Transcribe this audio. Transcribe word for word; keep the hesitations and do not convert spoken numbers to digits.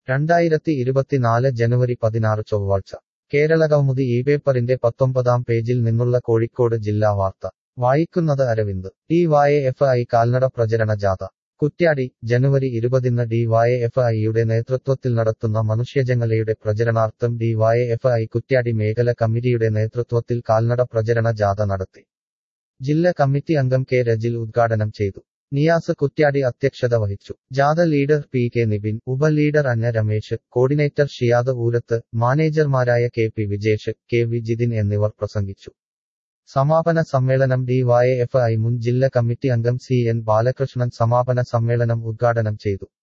രണ്ടായിരത്തി ഇരുപത്തിനാല് ജനുവരി പതിനാറ് ചൊവ്വാഴ്ച കേരളകൗമുദി ഈ പേപ്പറിന്റെ പത്തൊമ്പതാം പേജിൽ നിന്നുള്ള കോഴിക്കോട് ജില്ലാ വാർത്ത വായിക്കുന്നത് Aravind. D Y F I കാൽനട പ്രചരണ ജാഥ കുറ്റ്യാടി. ജനുവരി ഇരുപതിന് ഡി വൈ എഫ് ഐയുടെ നേതൃത്വത്തിൽ നടത്തുന്ന മനുഷ്യചങ്ങലയുടെ പ്രചരണാർത്ഥം D Y F I Kuttiady മേഖല കമ്മിറ്റിയുടെ നേതൃത്വത്തിൽ കാൽനട പ്രചരണ ജാഥ നടത്തി. ജില്ലാ കമ്മിറ്റി അംഗം കെ രജിൽ ഉദ്ഘാടനം ചെയ്തു. നിയാസ് കുറ്റ്യാടി അധ്യക്ഷത വഹിച്ചു. ജാഥ ലീഡർ പി കെ നിബിൻ, ഉപ ലീഡർ അന്ന രമേശ്, കോർഡിനേറ്റർ ഷിയാദ് ഊരത്ത്, മാനേജർമാരായ K P Vijesh, K V Jithin എന്നിവർ പ്രസംഗിച്ചു. സമാപന സമ്മേളനം ഡി വൈ എഫ് ഐ മുൻ ജില്ലാ കമ്മിറ്റി അംഗം സി എൻ ബാലകൃഷ്ണൻ സമാപന സമ്മേളനം ഉദ്ഘാടനം ചെയ്തു.